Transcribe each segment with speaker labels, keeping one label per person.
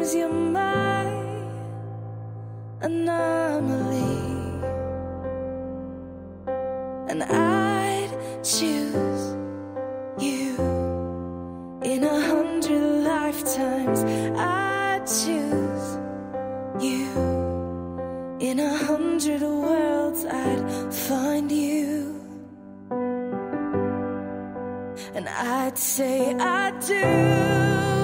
Speaker 1: Sometimes you're my anomaly, and I'd choose you in 100 lifetimes. I'd choose you in 100 worlds. I'd find you, and I'd say I do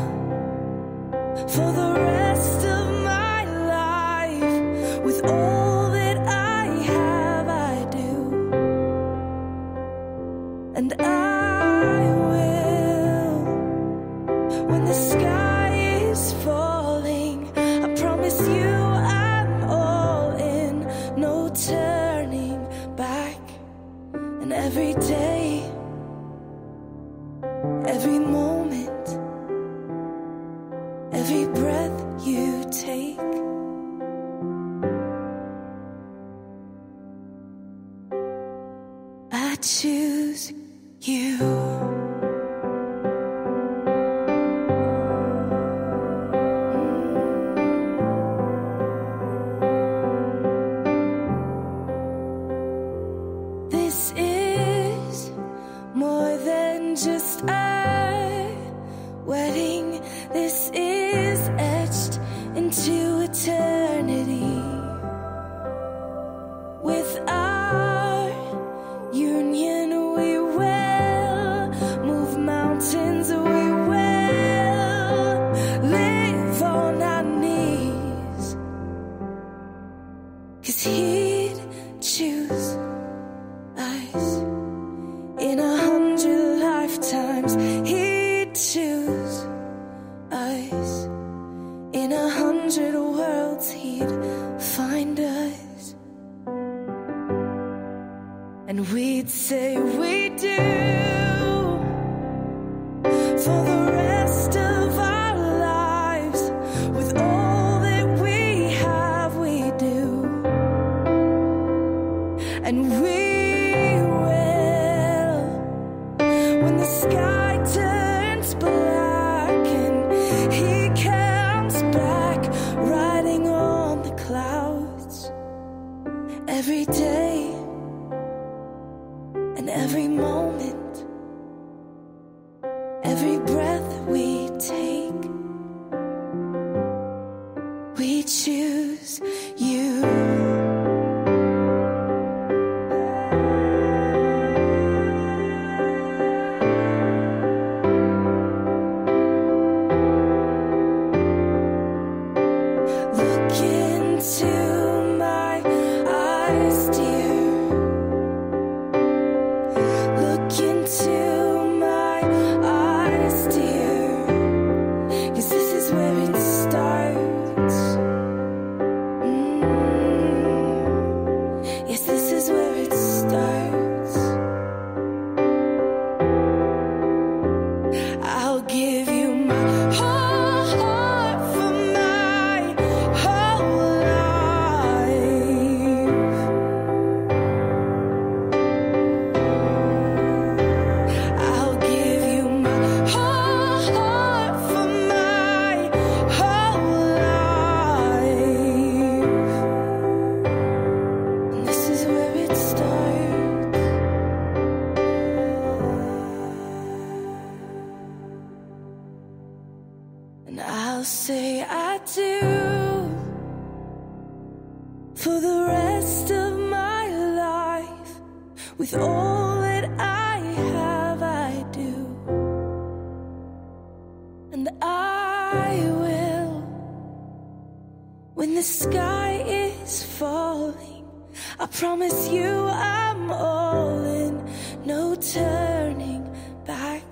Speaker 1: for the rest of my life. With all that I have, I do, and I will. When the sky is falling, I promise you I'm all in, no turning back. And every day, every moment, every breath you take, I choose you. This is more than just a wedding. This is etched into eternity. With our union, we will move mountains. We will live on our knees, 'cause he'd choose us in 100 lifetimes. He'd choose us in 100 worlds. He'd find us, and we'd say we do for the rest of our lives. With all that we have, we do, and we will. When the sky turns black and he comes back riding on the clouds, every day and every moment, every breath we take, we choose you. Look into my eyes, dear. Look into my eyes, dear. 'Cause this is where it starts. Yes, this is where it starts. I'll give you my whole heart for my whole life. I'll give you my whole heart for my whole life. And this is where it starts. And I'll say I do for the rest of my life. With all that I have, I do, and I will. When the sky is falling, I promise you I'm all in, no turning back.